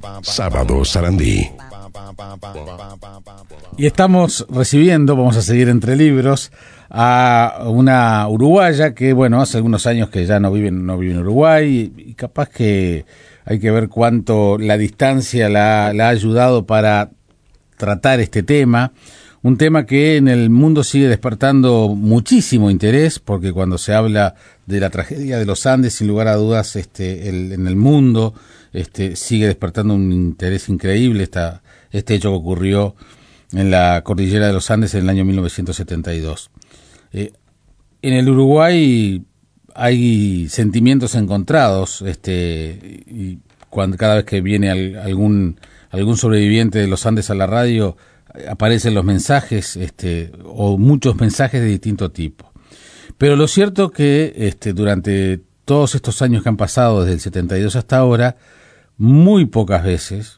Sábado Sarandí. Y estamos recibiendo, vamos a seguir entre libros, a una uruguaya que, bueno, hace algunos años que ya no vive en Uruguay y capaz que hay que ver cuánto la distancia la ha ayudado para tratar este tema. Un tema que en el mundo sigue despertando muchísimo interés, porque cuando se habla de la tragedia de los Andes, sin lugar a dudas, en el mundo sigue despertando un interés increíble este hecho que ocurrió en la cordillera de los Andes en el año 1972. En el Uruguay hay sentimientos encontrados, y cada vez que viene algún sobreviviente de los Andes a la radio, aparecen los mensajes, o muchos mensajes de distinto tipo. Pero lo cierto que durante todos estos años que han pasado, desde el 72 hasta ahora, muy pocas veces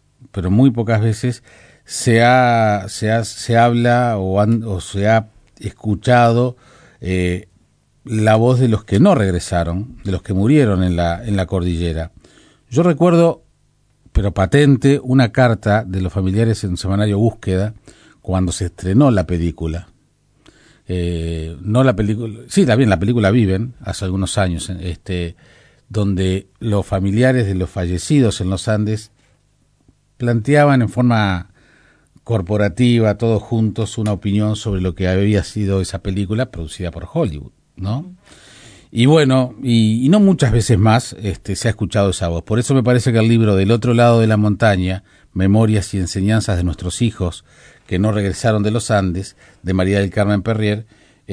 se habla o se ha escuchado la voz de los que no regresaron, de los que murieron en la cordillera. Yo recuerdo, pero patente, una carta de los familiares en el semanario Búsqueda cuando se estrenó la película. No la película, sí, también la película Viven, hace algunos años, donde los familiares de los fallecidos en los Andes planteaban en forma corporativa, todos juntos, una opinión sobre lo que había sido esa película producida por Hollywood, ¿no? Y bueno, y no muchas veces más se ha escuchado esa voz. Por eso me parece que el libro Del otro lado de la montaña, Memorias y enseñanzas de nuestros hijos que no regresaron de los Andes, de María del Carmen Perrier,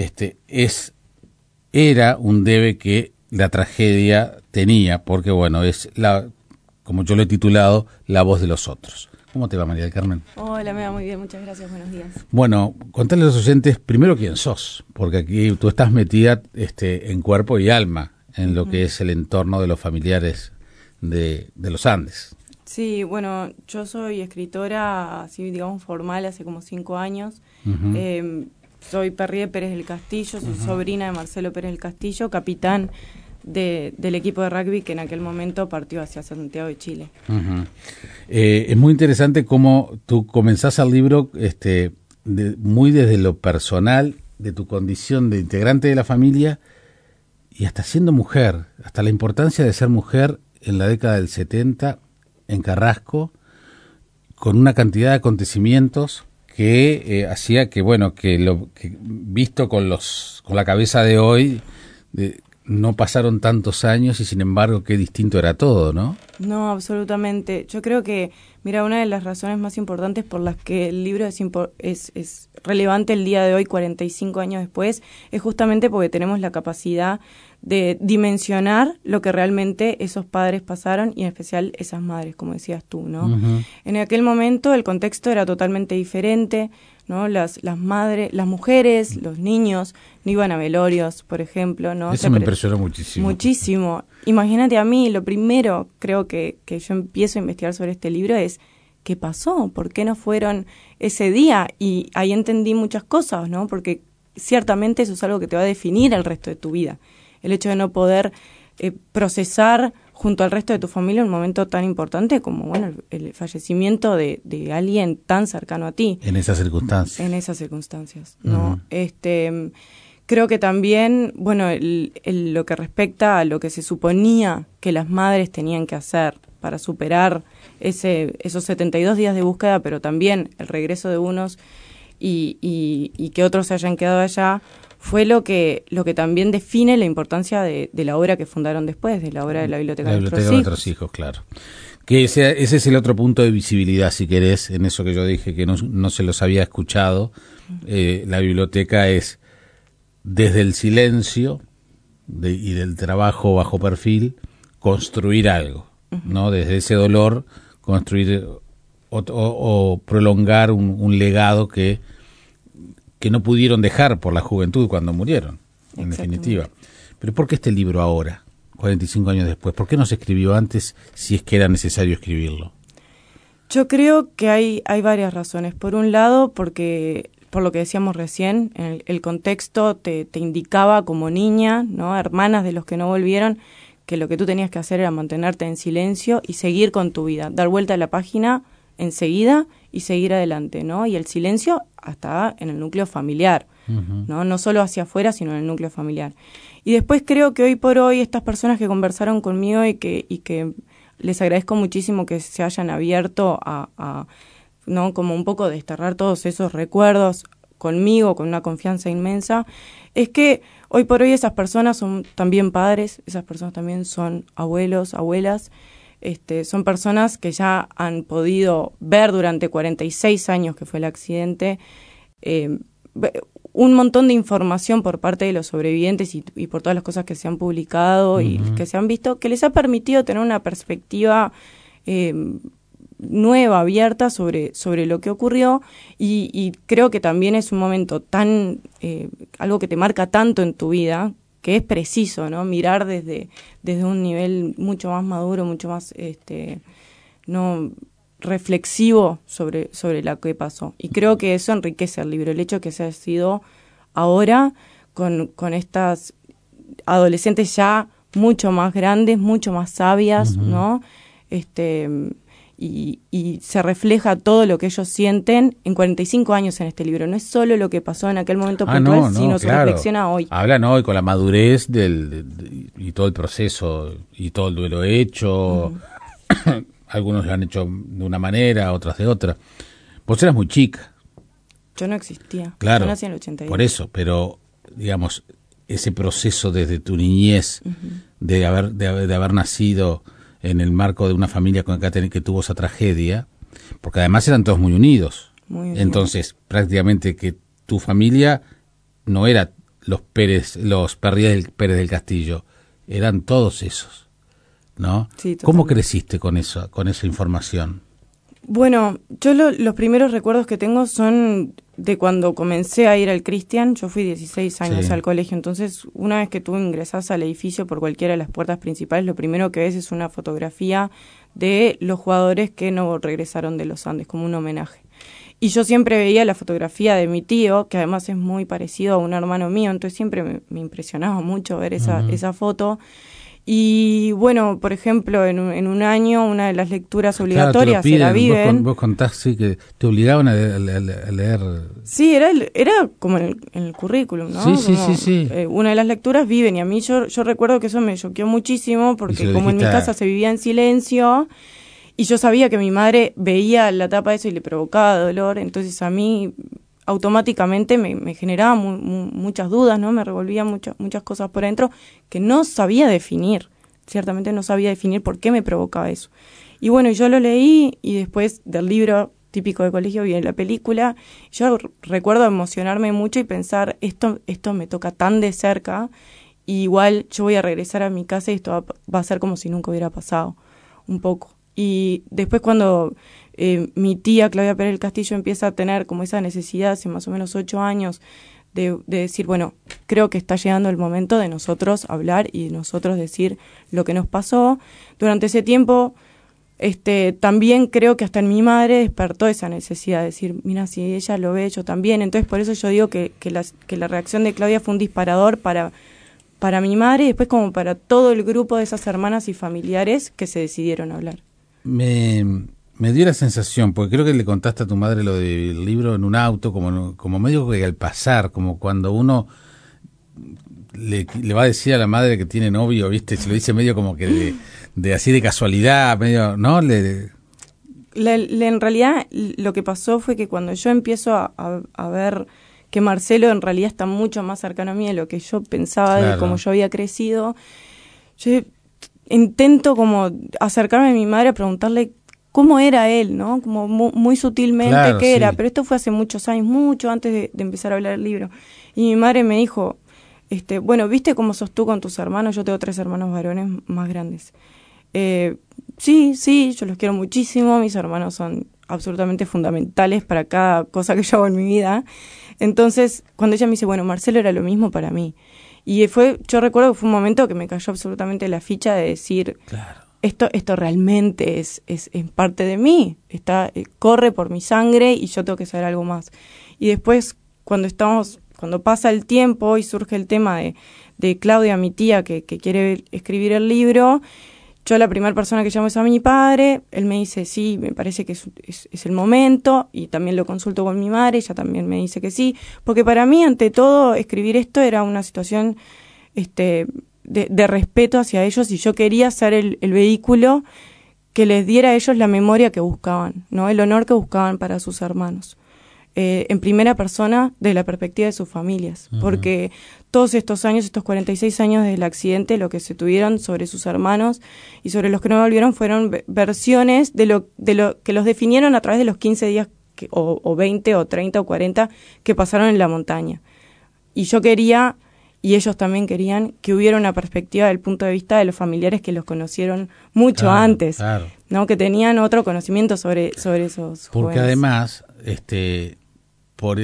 era un debe que la tragedia tenía, porque bueno, como yo lo he titulado, la voz de los otros. ¿Cómo te va, María del Carmen? Hola, me va muy bien, muchas gracias, buenos días. Bueno, contale a los oyentes primero quién sos, porque aquí tú estás metida en cuerpo y alma en lo que es el entorno de los familiares de los Andes. Sí, bueno, yo soy escritora, así digamos formal, hace como 5 años. Soy Perrier Pérez del Castillo, soy sobrina de Marcelo Pérez del Castillo, capitán del equipo de rugby que en aquel momento partió hacia Santiago de Chile. Es muy interesante cómo tú comenzás el libro muy desde lo personal, de tu condición de integrante de la familia y hasta siendo mujer, hasta la importancia de ser mujer en la década del 70 en Carrasco, con una cantidad de acontecimientos que hacía que, bueno, que visto con la cabeza de hoy, no pasaron tantos años y sin embargo qué distinto era todo, ¿no? No, absolutamente. Yo creo que, mira, una de las razones más importantes por las que el libro es relevante el día de hoy, 45 años después, es justamente porque tenemos la capacidad de dimensionar lo que realmente esos padres pasaron y en especial esas madres, como decías tú, ¿no? En aquel momento el contexto era totalmente diferente, ¿no? Las madres, las mujeres, los niños no iban a velorios, por ejemplo, ¿no? Eso me impresionó muchísimo. Muchísimo. Imagínate, a mí lo primero creo que yo empiezo a investigar sobre este libro es ¿qué pasó? ¿Por qué no fueron ese día? Y ahí entendí muchas cosas, ¿no? Porque ciertamente eso es algo que te va a definir el resto de tu vida. El hecho de no poder procesar junto al resto de tu familia un momento tan importante como, bueno, el fallecimiento de alguien tan cercano a ti. En esas circunstancias. En esas circunstancias, ¿no? Creo que también, bueno, lo que respecta a lo que se suponía que las madres tenían que hacer para superar esos 72 días de búsqueda, pero también el regreso de unos y que otros se hayan quedado allá, fue lo que también define la importancia de la obra que fundaron después, de la obra de la Biblioteca de nuestros hijos, claro. Que ese es el otro punto de visibilidad, si querés, en eso que yo dije que no se los había escuchado. La biblioteca es desde el silencio y del trabajo bajo perfil, construir algo, ¿no? Desde ese dolor, construir o prolongar un legado que no pudieron dejar por la juventud cuando murieron, en definitiva. Pero ¿por qué este libro ahora, 45 años después? ¿Por qué no se escribió antes si es que era necesario escribirlo? Yo creo que hay varias razones. Por un lado, porque por lo que decíamos recién, el contexto te indicaba como niña, ¿no? Hermanas de los que no volvieron, que lo que tú tenías que hacer era mantenerte en silencio y seguir con tu vida, dar vuelta a la página enseguida y seguir adelante, ¿no? Y el silencio hasta en el núcleo familiar, ¿no? No solo hacia afuera, sino en el núcleo familiar. Y después creo que hoy por hoy estas personas que conversaron conmigo y que les agradezco muchísimo que se hayan abierto a ¿no? Como un poco desterrar todos esos recuerdos conmigo, con una confianza inmensa, es que hoy por hoy esas personas son también padres, esas personas también son abuelos, abuelas, son personas que ya han podido ver durante 46 años que fue el accidente, un montón de información por parte de los sobrevivientes y por todas las cosas que se han publicado y que se han visto, que les ha permitido tener una perspectiva nueva, abierta sobre lo que ocurrió y creo que también es un momento tan, algo que te marca tanto en tu vida, que es preciso, ¿no? Mirar desde un nivel mucho más maduro, mucho más no reflexivo sobre lo que pasó. Y creo que eso enriquece el libro, el hecho que se ha sido ahora con estas adolescentes ya mucho más grandes, mucho más sabias, ¿no? Y se refleja todo lo que ellos sienten en 45 años en este libro. No es solo lo que pasó en aquel momento puntual, sino se reflexiona hoy. Hablan hoy con la madurez y todo el proceso y todo el duelo hecho. Algunos lo han hecho de una manera, otras de otra. Vos eras muy chica. Yo no existía. Claro, yo nací en el 82. Por eso, pero digamos, ese proceso desde tu niñez de haber nacido en el marco de una familia que tuvo esa tragedia, porque además eran todos muy unidos. Entonces, prácticamente que tu familia no era los Pérez Pérez del Castillo, eran todos esos, ¿no? Sí, ¿Cómo creciste con esa información? Bueno, yo los primeros recuerdos que tengo son de cuando comencé a ir al Cristian. Yo fui 16 años al colegio, entonces una vez que tú ingresás al edificio por cualquiera de las puertas principales, lo primero que ves es una fotografía de los jugadores que no regresaron de los Andes, como un homenaje. Y yo siempre veía la fotografía de mi tío, que además es muy parecido a un hermano mío, entonces siempre me impresionaba mucho ver esa foto. Y bueno, por ejemplo, en un año una de las lecturas obligatorias era Viven. Vos contás que te obligaban a leer. Sí, era como en el currículum, ¿no? Sí. Una de las lecturas Viven, y a mí yo recuerdo que eso me choqueó muchísimo porque como en mi casa se vivía en silencio y yo sabía que mi madre veía la tapa de eso y le provocaba dolor, entonces a mí automáticamente me generaba muchas dudas, ¿no? Me revolvía muchas cosas por dentro que no sabía definir. Ciertamente no sabía definir por qué me provocaba eso. Y bueno, yo lo leí y después del libro típico de colegio viene la película. Yo recuerdo emocionarme mucho y pensar, esto me toca tan de cerca, y igual yo voy a regresar a mi casa y esto va a ser como si nunca hubiera pasado, un poco. Y después cuando mi tía Claudia Pérez del Castillo empieza a tener como esa necesidad hace más o menos 8 años de decir, bueno, creo que está llegando el momento de nosotros hablar y de nosotros decir lo que nos pasó. Durante ese tiempo también creo que hasta en mi madre despertó esa necesidad de decir, mira, si ella lo ve, yo también. Entonces por eso yo digo que la reacción de Claudia fue un disparador para mi madre y después como para todo el grupo de esas hermanas y familiares que se decidieron a hablar. Me dio la sensación, porque creo que le contaste a tu madre lo del libro en un auto, como medio que al pasar, como cuando uno le va a decir a la madre que tiene novio, ¿viste? Se lo dice medio como que de así de casualidad, medio, ¿no? En realidad lo que pasó fue que cuando yo empiezo a ver que Marcelo en realidad está mucho más cercano a mí de lo que yo pensaba, de cómo yo había crecido, yo intento como acercarme a mi madre a preguntarle cómo era él, ¿no? Como muy sutilmente qué era, pero esto fue hace muchos años, mucho antes de empezar a hablar del libro. Y mi madre me dijo, bueno, ¿viste cómo sos tú con tus hermanos? Yo tengo 3 hermanos varones más grandes. Sí, yo los quiero muchísimo, mis hermanos son absolutamente fundamentales para cada cosa que yo hago en mi vida. Entonces, cuando ella me dice, bueno, Marcelo era lo mismo para mí. Y yo recuerdo que fue un momento que me cayó absolutamente la ficha de decir, esto realmente es parte de mí, corre por mi sangre y yo tengo que saber algo más. Y después, cuando cuando pasa el tiempo y surge el tema de Claudia, mi tía, que quiere escribir el libro, yo la primera persona que llamo es a mi padre, él me dice sí, me parece que es el momento, y también lo consulto con mi madre, ella también me dice que sí, porque para mí, ante todo, escribir esto era una situación de respeto hacia ellos, y yo quería ser el vehículo que les diera a ellos la memoria que buscaban, ¿no? El honor que buscaban para sus hermanos. En primera persona, de la perspectiva de sus familias, porque todos estos años, estos 46 años del accidente, lo que se tuvieron sobre sus hermanos y sobre los que no volvieron fueron versiones de lo que los definieron a través de los 15 días o 20 o 30 o 40 que pasaron en la montaña. Y yo quería, y ellos también querían, que hubiera una perspectiva del punto de vista de los familiares que los conocieron mucho antes, claro. ¿no? Que tenían otro conocimiento sobre esos Porque jóvenes. además, por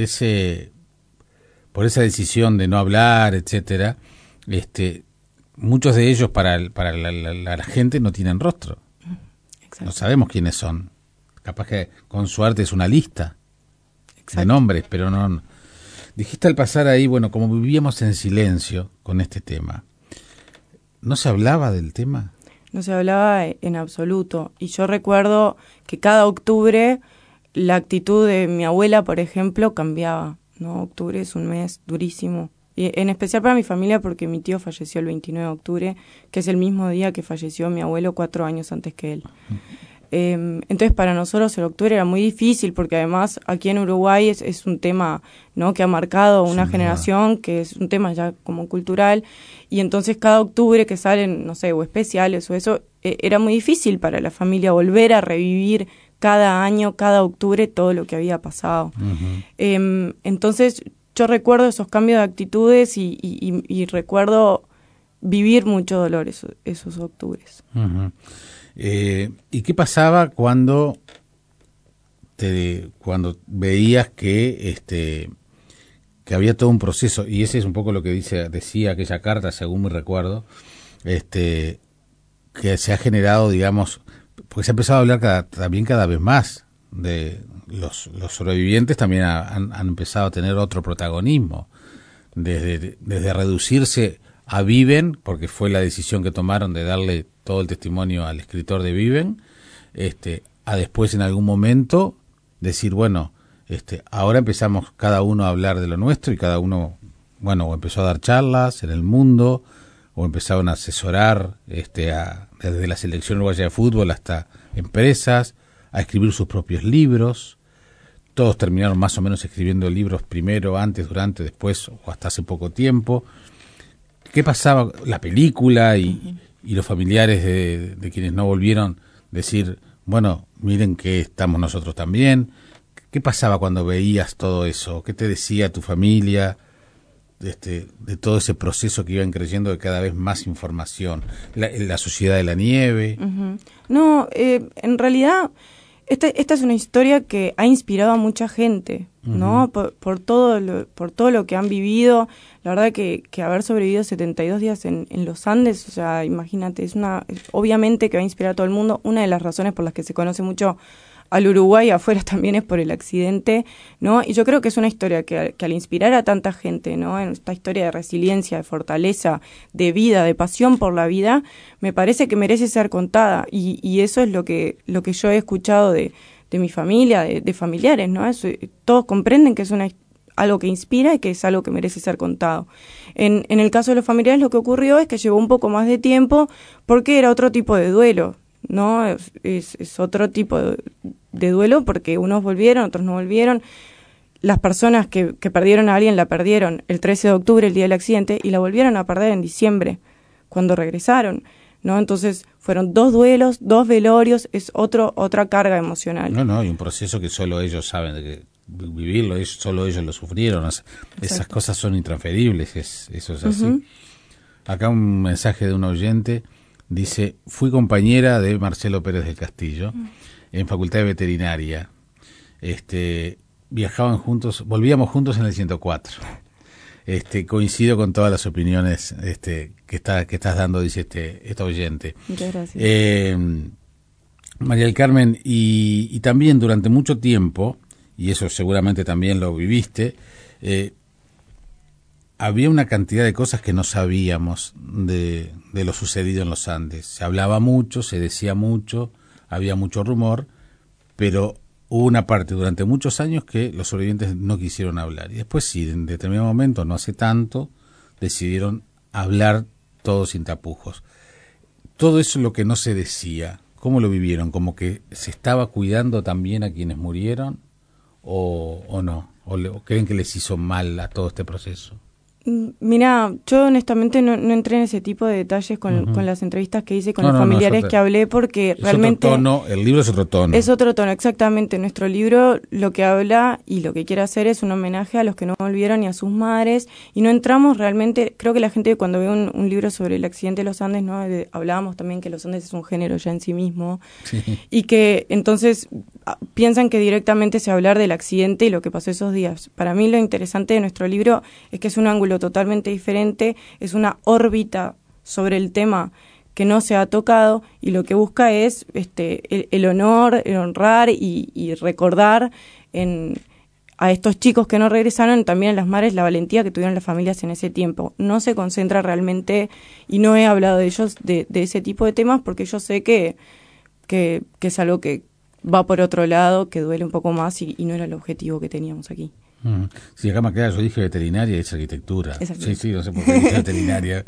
esa decisión de no hablar, etcétera, muchos de ellos para la gente no tienen rostro. Exacto. No sabemos quiénes son. Capaz que con suerte es una lista Exacto. de nombres, pero no. Dijiste al pasar ahí, bueno, como vivíamos en silencio con este tema, ¿no se hablaba del tema? No se hablaba en absoluto. Y yo recuerdo que cada octubre la actitud de mi abuela, por ejemplo, cambiaba, ¿no? Octubre es un mes durísimo. Y en especial para mi familia, porque mi tío falleció el 29 de octubre, que es el mismo día que falleció mi abuelo 4 años antes que él. Entonces para nosotros el octubre era muy difícil, porque además aquí en Uruguay es un tema, ¿no? Que ha marcado una generación, que es un tema ya como cultural, y entonces cada octubre que salen, no sé, o especiales o eso, era muy difícil para la familia volver a revivir cada año, cada octubre, todo lo que había pasado. Entonces yo recuerdo esos cambios de actitudes y recuerdo vivir mucho dolor esos octubres. ¿Y qué pasaba cuando veías que había todo un proceso? Y ese es un poco lo que decía aquella carta, según me recuerdo, que se ha generado, digamos, porque se ha empezado a hablar también cada vez más de los sobrevivientes, también han empezado a tener otro protagonismo, desde reducirse a Viven, porque fue la decisión que tomaron de darle todo el testimonio al escritor de Viven, a después en algún momento decir, bueno, ahora empezamos cada uno a hablar de lo nuestro, y cada uno, bueno, o empezó a dar charlas en El Mundo, o empezaron a asesorar desde la selección uruguaya de fútbol hasta empresas, a escribir sus propios libros. Todos terminaron más o menos escribiendo libros primero, antes, durante, después o hasta hace poco tiempo. ¿Qué pasaba? La película y los familiares de quienes no volvieron, decir, bueno, miren que estamos nosotros también. ¿Qué pasaba cuando veías todo eso? ¿Qué te decía tu familia de todo ese proceso que iban creyendo de cada vez más información? La sociedad de la nieve. No, en realidad esta es una historia que ha inspirado a mucha gente, ¿no? Por todo lo que han vivido. La verdad que haber sobrevivido 72 días en los Andes, o sea, imagínate, obviamente que va a inspirar a todo el mundo. Una de las razones por las que se conoce mucho al Uruguay afuera también es por el accidente, ¿no? Y yo creo que es una historia que al inspirar a tanta gente, ¿no? En esta historia de resiliencia, de fortaleza, de vida, de pasión por la vida, me parece que merece ser contada. Y eso es lo que yo he escuchado de mi familia, de familiares, ¿no? Todos comprenden que es algo que inspira y que es algo que merece ser contado. En el caso de los familiares, lo que ocurrió es que llevó un poco más de tiempo porque era otro tipo de duelo, ¿no? Es otro tipo de duelo, porque unos volvieron, otros no volvieron. Las personas que perdieron a alguien la perdieron el 13 de octubre, el día del accidente, y la volvieron a perder en diciembre, cuando regresaron, ¿no? Entonces fueron 2 duelos, 2 velorios, es otra carga emocional. No, y un proceso que solo ellos saben de que vivirlo, solo ellos lo sufrieron. Esas cosas son intransferibles, eso es así. Acá un mensaje de un oyente dice: fui compañera de Marcelo Pérez del Castillo en Facultad de Veterinaria. Viajaban juntos, volvíamos juntos en el 104. Coincido con todas las opiniones que estás dando, dice esta oyente. Muchas gracias. María del Carmen, y también durante mucho tiempo, y eso seguramente también lo viviste, había una cantidad de cosas que no sabíamos de lo sucedido en los Andes. Se hablaba mucho, se decía mucho, había mucho rumor, pero hubo una parte durante muchos años que los sobrevivientes no quisieron hablar. Y después sí, en determinado momento, no hace tanto, decidieron hablar todos sin tapujos. Todo eso es lo que no se decía. ¿Cómo lo vivieron? ¿Como que se estaba cuidando también a quienes murieron o no? ¿O creen que les hizo mal a todo este proceso? Mira, yo honestamente no entré en ese tipo de detalles con las entrevistas que hice, con los familiares que hablé, porque realmente... Otro tono, el libro es otro tono. Es otro tono, exactamente. Nuestro libro lo que habla y lo que quiere hacer es un homenaje a los que no volvieron y a sus madres, y no entramos realmente... Creo que la gente cuando ve un libro sobre el accidente de los Andes, ¿no? Hablábamos también que los Andes es un género ya en sí mismo, sí. Y que entonces piensan que directamente se va a hablar del accidente y lo que pasó esos días. Para mí lo interesante de nuestro libro es que es un ángulo totalmente diferente, es una órbita sobre el tema que no se ha tocado, y lo que busca es el honor, el honrar y recordar a estos chicos que no regresaron, también a las madres, la valentía que tuvieron las familias en ese tiempo. No se concentra realmente, y no he hablado de ellos, de ese tipo de temas, porque yo sé que es algo que va por otro lado, que duele un poco más y no era el objetivo que teníamos aquí. Sí, acá me queda, yo dije veterinaria y es arquitectura. Sí, no sé por qué dije veterinaria.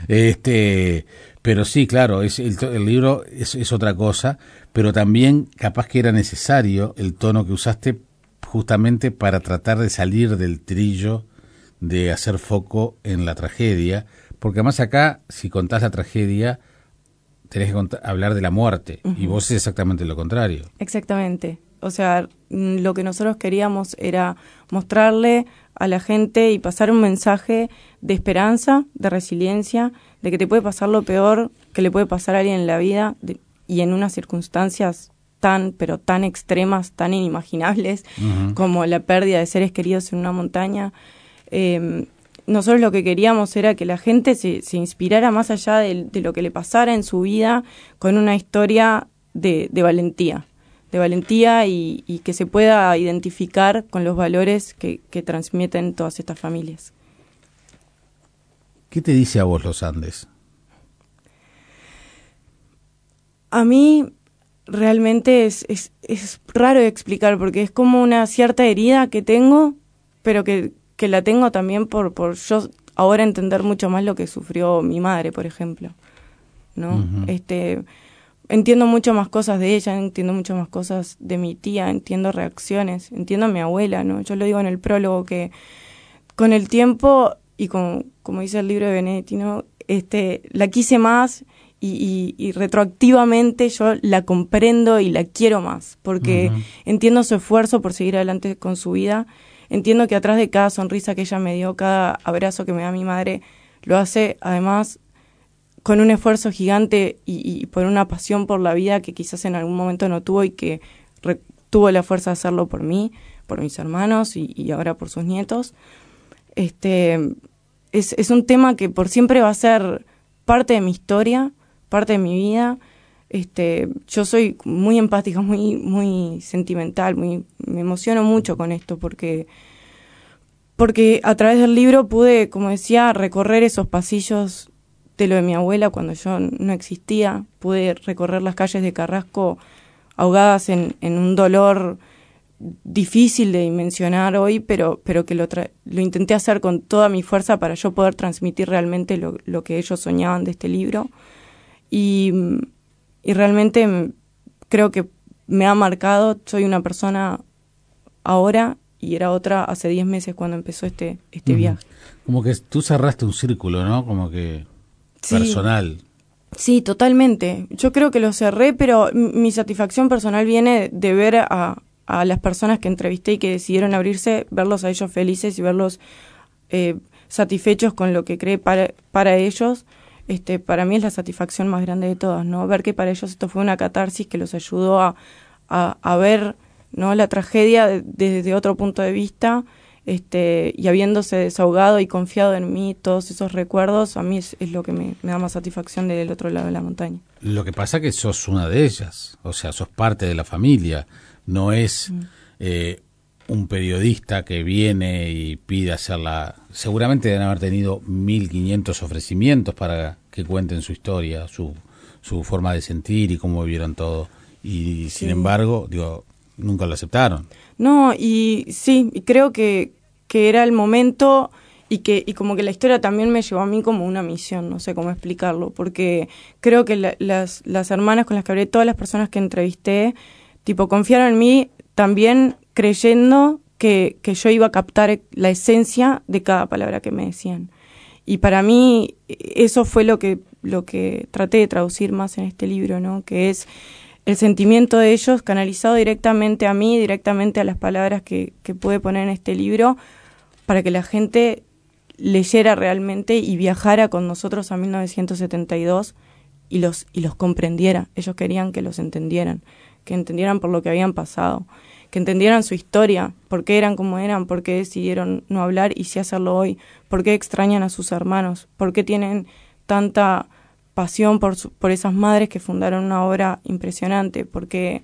Pero sí, claro, el libro es otra cosa, pero también capaz que era necesario el tono que usaste justamente para tratar de salir del trillo de hacer foco en la tragedia, porque además acá, si contás la tragedia, tenés que hablar de la muerte, y vos es exactamente lo contrario. Exactamente. O sea, lo que nosotros queríamos era mostrarle a la gente y pasar un mensaje de esperanza, de resiliencia, de que te puede pasar lo peor que le puede pasar a alguien en la vida, y en unas circunstancias pero tan extremas, tan inimaginables, como la pérdida de seres queridos en una montaña. Nosotros lo que queríamos era que la gente se inspirara más allá de lo que le pasara en su vida, con una historia de valentía. De valentía y que se pueda identificar con los valores que transmiten todas estas familias. ¿Qué te dice a vos los Andes? A mí realmente es raro de explicar, porque es como una cierta herida que tengo, pero que la tengo también por yo ahora entender mucho más lo que sufrió mi madre, por ejemplo, ¿no? Entiendo mucho más cosas de ella, entiendo mucho más cosas de mi tía, entiendo reacciones, entiendo a mi abuela, ¿no? Yo lo digo en el prólogo, que con el tiempo, y como dice el libro de Benedetti, ¿no? La quise más y retroactivamente yo la comprendo y la quiero más, porque entiendo su esfuerzo por seguir adelante con su vida, entiendo que atrás de cada sonrisa que ella me dio, cada abrazo que me da mi madre, lo hace además con un esfuerzo gigante y por una pasión por la vida que quizás en algún momento no tuvo, y que tuvo la fuerza de hacerlo por mí, por mis hermanos y ahora por sus nietos. Es un tema que por siempre va a ser parte de mi historia, parte de mi vida. Yo soy muy empática, muy sentimental, me emociono mucho con esto, porque a través del libro pude, como decía, recorrer esos pasillos de lo de mi abuela cuando yo no existía. Pude recorrer las calles de Carrasco ahogadas en un dolor difícil de dimensionar hoy, pero que lo intenté hacer con toda mi fuerza para yo poder transmitir realmente lo que ellos soñaban de este libro. Y realmente creo que me ha marcado. Soy una persona ahora y era otra hace 10 meses cuando empezó este viaje. Como que tú cerraste un círculo, ¿no? Como que personal. Sí, totalmente. Yo creo que lo cerré, pero mi satisfacción personal viene de ver a las personas que entrevisté y que decidieron abrirse, verlos a ellos felices y verlos satisfechos con lo que cree para ellos. Para mí es la satisfacción más grande de todas, ¿no? Ver que para ellos esto fue una catarsis que los ayudó a ver, ¿no?, la tragedia desde otro punto de vista, y habiéndose desahogado y confiado en mí todos esos recuerdos, a mí es lo que me da más satisfacción del otro lado de la montaña. Lo que pasa es que sos una de ellas, o sea, sos parte de la familia, no es un periodista que viene y pide hacerla, seguramente deben haber tenido 1500 ofrecimientos para que cuenten su historia, su forma de sentir y cómo vivieron todo. Y sin embargo, nunca lo aceptaron. No, y sí, y creo que era el momento y como que la historia también me llevó a mí como una misión, no sé cómo explicarlo, porque creo que las hermanas con las que hablé, todas las personas que entrevisté, tipo, confiaron en mí también creyendo que yo iba a captar la esencia de cada palabra que me decían. Y para mí eso fue lo que traté de traducir más en este libro, ¿no? Que es el sentimiento de ellos canalizado directamente a mí, directamente a las palabras que pude poner en este libro, para que la gente leyera realmente y viajara con nosotros a 1972 y los comprendiera. Ellos querían que los entendieran, que entendieran por lo que habían pasado, que entendieran su historia, por qué eran como eran, por qué decidieron no hablar y sí hacerlo hoy, por qué extrañan a sus hermanos, por qué tienen tanta pasión por esas madres que fundaron una obra impresionante, porque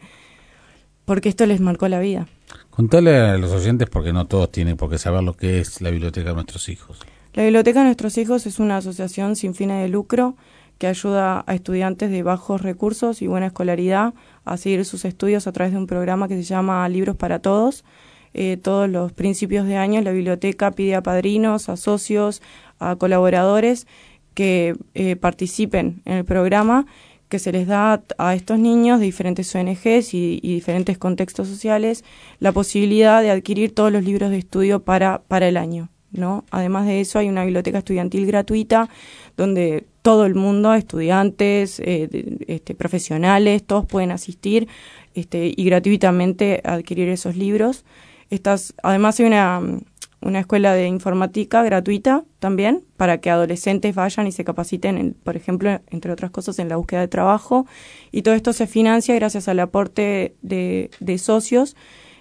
esto les marcó la vida. Contale a los oyentes, porque no todos tienen por qué saber lo que es la Biblioteca de Nuestros Hijos. La Biblioteca de Nuestros Hijos es una asociación sin fines de lucro que ayuda a estudiantes de bajos recursos y buena escolaridad a seguir sus estudios a través de un programa que se llama Libros para Todos. Todos los principios de año la biblioteca pide a padrinos, a socios, a colaboradores que participen en el programa, que se les da a estos niños de diferentes ONGs y diferentes contextos sociales la posibilidad de adquirir todos los libros de estudio para el año, ¿no? Además de eso, hay una biblioteca estudiantil gratuita donde todo el mundo, estudiantes, profesionales, todos pueden asistir y gratuitamente adquirir esos libros. Además hay una escuela de informática gratuita también para que adolescentes vayan y se capaciten, por ejemplo, entre otras cosas, en la búsqueda de trabajo. Y todo esto se financia gracias al aporte de socios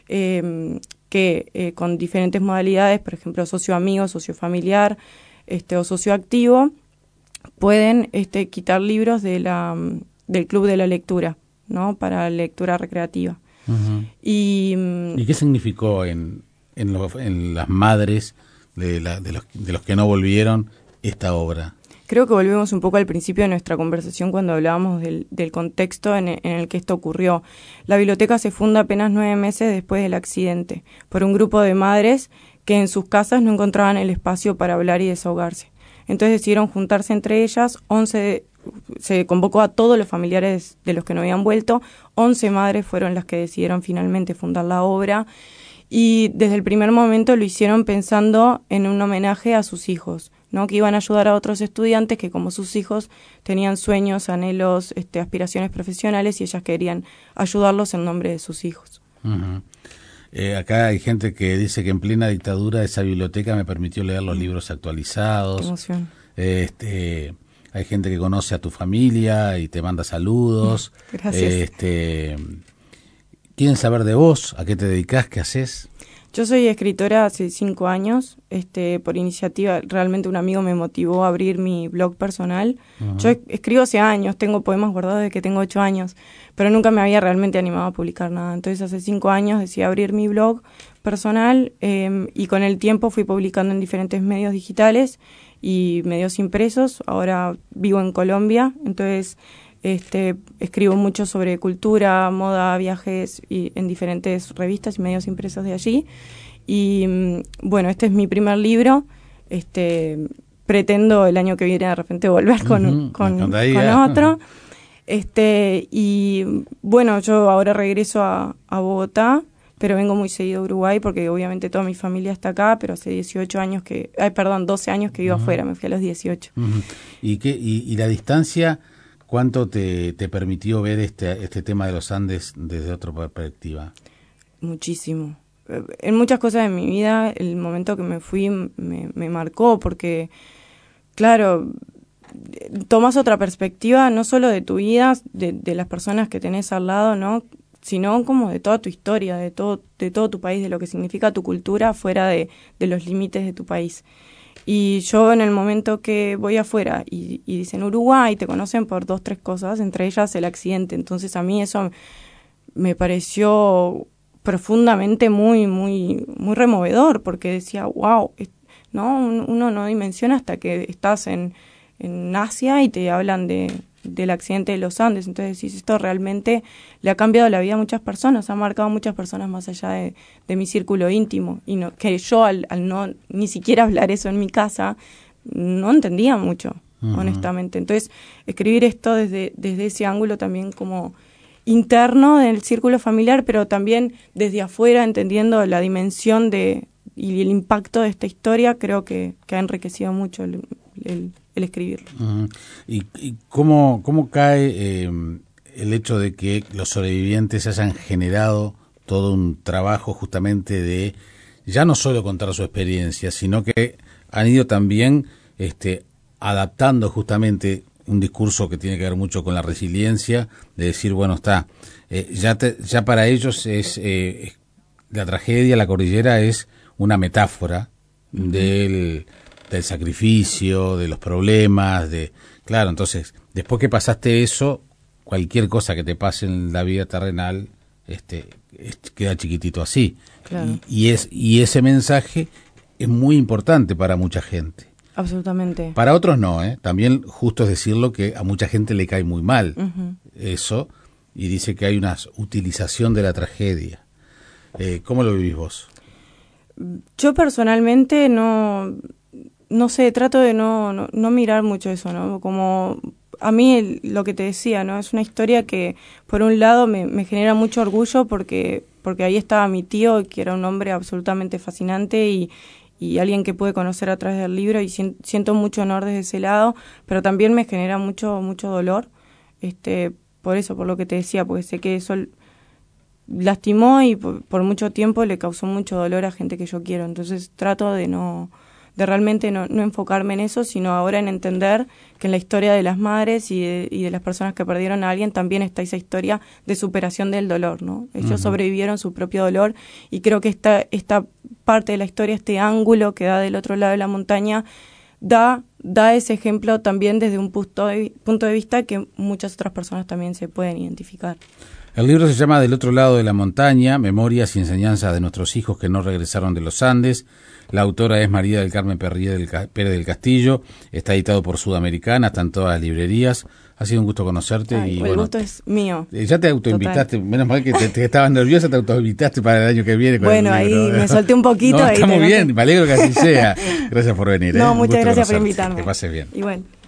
que con diferentes modalidades, por ejemplo, socio amigo, socio familiar o socio activo, pueden quitar libros del Club de la Lectura, ¿no? Para lectura recreativa. Uh-huh. ¿Y qué significó en las madres de los que no volvieron esta obra? Creo que volvemos un poco al principio de nuestra conversación cuando hablábamos del contexto en el que esto ocurrió. La biblioteca se funda apenas 9 meses después del accidente por un grupo de madres que en sus casas no encontraban el espacio para hablar y desahogarse. Entonces decidieron juntarse entre ellas. Se convocó a todos los familiares de los que no habían vuelto. 11 madres fueron las que decidieron finalmente fundar la obra. Y desde el primer momento lo hicieron pensando en un homenaje a sus hijos, ¿no? Que iban a ayudar a otros estudiantes que, como sus hijos, tenían sueños, anhelos, aspiraciones profesionales, y ellas querían ayudarlos en nombre de sus hijos. Uh-huh. Acá hay gente que dice que en plena dictadura esa biblioteca me permitió leer los libros actualizados. Qué emoción. Hay gente que conoce a tu familia y te manda saludos. Gracias. ¿Quieren saber de vos? ¿A qué te dedicás? ¿Qué haces? Yo soy escritora hace 5 años. Por iniciativa, realmente un amigo me motivó a abrir mi blog personal. Uh-huh. Yo escribo hace años, tengo poemas guardados desde que tengo 8 años, pero nunca me había realmente animado a publicar nada. Entonces hace 5 años decidí abrir mi blog personal y con el tiempo fui publicando en diferentes medios digitales y medios impresos. Ahora vivo en Colombia, entonces escribo mucho sobre cultura, moda, viajes y en diferentes revistas y medios impresos de allí. Y bueno, este es mi primer libro. Pretendo el año que viene de repente volver con otro. Y bueno, yo ahora regreso a Bogotá, pero vengo muy seguido a Uruguay porque obviamente toda mi familia está acá, pero hace 12 años que vivo afuera, me fui a los 18. Uh-huh. ¿Y la distancia cuánto te permitió ver este tema de los Andes desde otra perspectiva? Muchísimo. En muchas cosas de mi vida, el momento que me fui me marcó porque, claro, tomas otra perspectiva no solo de tu vida, de las personas que tenés al lado, ¿no?, sino como de toda tu historia, de todo tu país, de lo que significa tu cultura fuera de los límites de tu país. Y yo en el momento que voy afuera y dicen Uruguay, te conocen por 2, 3 cosas, entre ellas el accidente. Entonces a mí eso me pareció profundamente muy, muy, muy removedor, porque decía, wow, ¿no? Uno no dimensiona hasta que estás en Asia y te hablan del accidente de los Andes. Entonces decís, esto realmente le ha cambiado la vida a muchas personas, ha marcado a muchas personas más allá de mi círculo íntimo. Y no, que yo al no ni siquiera hablar eso en mi casa, no entendía mucho, honestamente. Entonces, escribir esto desde ese ángulo también como interno del círculo familiar, pero también desde afuera, entendiendo la dimensión y el impacto de esta historia, creo que ha enriquecido mucho el escribirlo. ¿Y cómo cae el hecho de que los sobrevivientes hayan generado todo un trabajo justamente de ya no solo contar su experiencia, sino que han ido también adaptando justamente un discurso que tiene que ver mucho con la resiliencia, de decir, bueno, ya para ellos la tragedia, la cordillera es una metáfora del sacrificio, de los problemas, claro, entonces, después que pasaste eso, cualquier cosa que te pase en la vida terrenal, queda chiquitito así. Claro. Y ese mensaje es muy importante para mucha gente. Absolutamente. Para otros no, también justo es decirlo que a mucha gente le cae muy mal eso, y dice que hay una utilización de la tragedia. ¿Cómo lo vivís vos? Yo personalmente no sé, trato de no mirar mucho eso, ¿no? Como a mí lo que te decía, ¿no? Es una historia que por un lado me genera mucho orgullo porque ahí estaba mi tío, que era un hombre absolutamente fascinante y alguien que pude conocer a través del libro, y siento mucho honor desde ese lado, pero también me genera mucho dolor, por eso, por lo que te decía, porque sé que eso lastimó y por mucho tiempo le causó mucho dolor a gente que yo quiero. Entonces trato de realmente no enfocarme en eso, sino ahora en entender que en la historia de las madres y de las personas que perdieron a alguien también está esa historia de superación del dolor, ¿no? Ellos sobrevivieron su propio dolor, y creo que esta parte de la historia, este ángulo que da del otro lado de la montaña, da ese ejemplo también desde un punto de vista que muchas otras personas también se pueden identificar. El libro se llama Del otro lado de la montaña, memorias y enseñanzas de nuestros hijos que no regresaron de los Andes. La autora es María del Carmen Pérez del Castillo. Está editado por Sudamericana, está en todas las librerías. Ha sido un gusto conocerte. El gusto es mío. Ya te autoinvitaste, total. Menos mal que te estabas nerviosa, te autoinvitaste para el año que viene. Bueno, ahí me solté un poquito. No, está muy bien, me alegro que así sea. Gracias por venir. No, muchas gracias por invitarme. Que pases bien. Igual.